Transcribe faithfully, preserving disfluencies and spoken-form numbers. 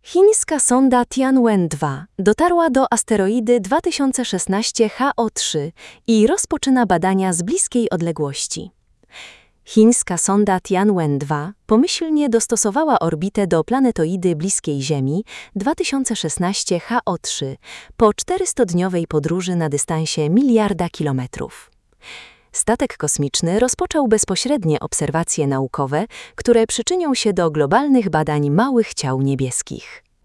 Chińska sonda Tianwen dwa dotarła do asteroidy dwa tysiące szesnaście H O trzy i rozpoczyna badania z bliskiej odległości. Chińska sonda Tianwen dwa pomyślnie dostosowała orbitę do planetoidy bliskiej Ziemi dwa tysiące szesnaście H O trzy po czterystodniowej podróży na dystansie miliarda kilometrów. Statek kosmiczny rozpoczął bezpośrednie obserwacje naukowe, które przyczynią się do globalnych badań małych ciał niebieskich.